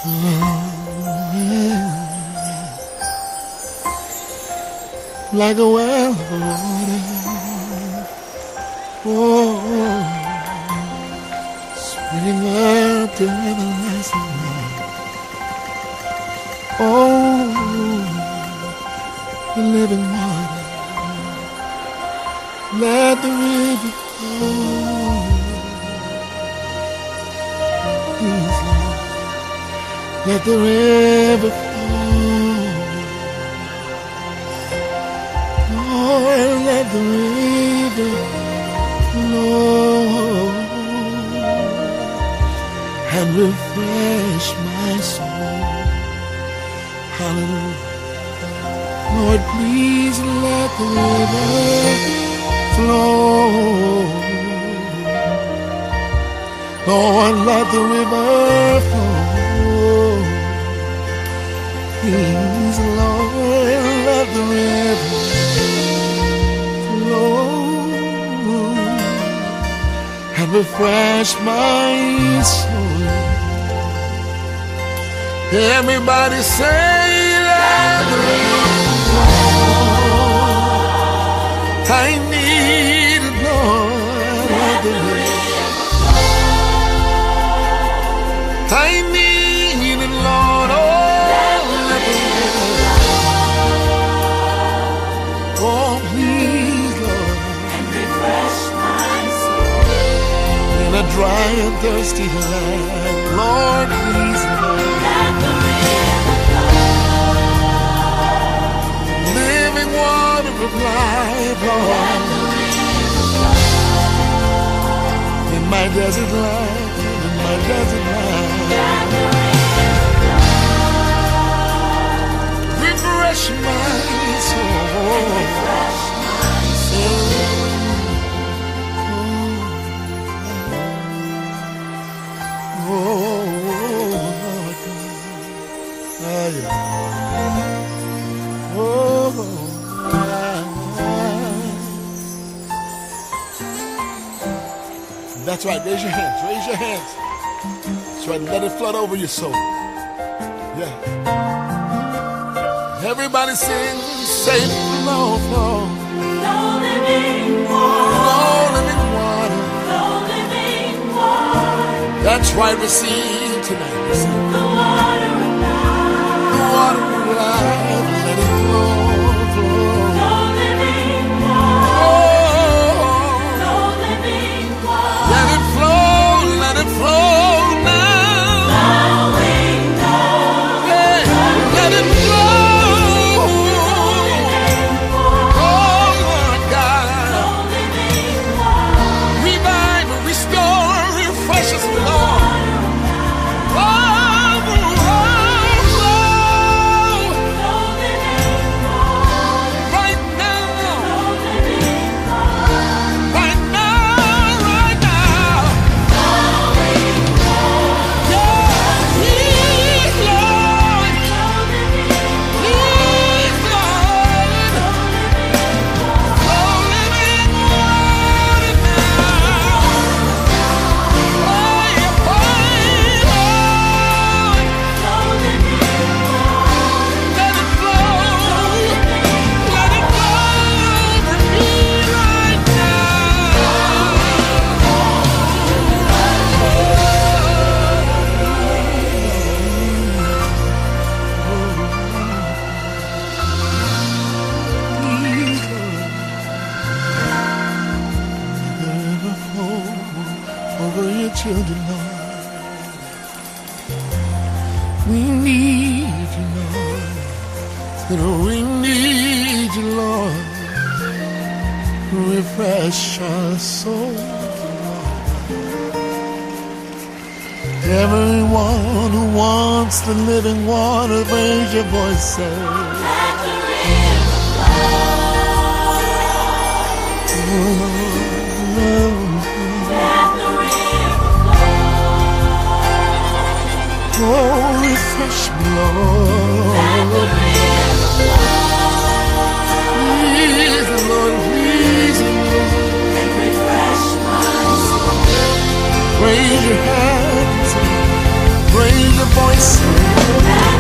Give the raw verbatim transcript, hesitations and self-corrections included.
like a well of water. Oh, spring up to everlasting life. Oh, the living water, let the river flow. Please, Lord, let the river flow. Lord, let the river flow and refresh my soul. Hallelujah. Lord, please let the river flow. Lord, let the river flow. Please, Lord, let the river flow and refresh my soul. Everybody say, let the river flow. I need it, Lord, let the river flow. I need it, Lord, oh, let the river flow. Oh, please, Lord, and refresh my soul. In a dry and thirsty land, Lord, please, Lord, let the river flow. Living water of life, Lord, in my desert life, in my desert life, refresh my soul. Oh, Lord, oh, yeah. Oh, that's right, raise your hands, raise your hands. That's right, let it flood over your soul. Yeah. Everybody sing, say flow, flow. Flow living water. Flow living water. Flow living water. That's right, receive tonight, receive. The water of life. The water of life, let it flow, flow. Flow living water. Oh, Flow living water. let it flow, let it flow now. Flowing water. Hey, let it flow. Oh, Lord God. Flow living water. Revive, restore, refresh us, Lord. Oh, oh, oh. Flow living water. Right now, Flow living water. right now, right now. Flowing water. Yeah, please, Lord. Flow living Please, Lord. Flow living water now. Oh, yeah, oh, Lord. Flow living Let it flow. Let it flow over me right now. Over your children, Lord. We need you, Lord. We need you, Lord. Refresh our soul. Everyone who wants the living water, raise your voice, say. Let the river flow. Let the river flow. Oh, refresh me, Let the Lord. river flow. Please, Lord, please, Lord. And refresh my soul. Raise your hands. Raise your voice.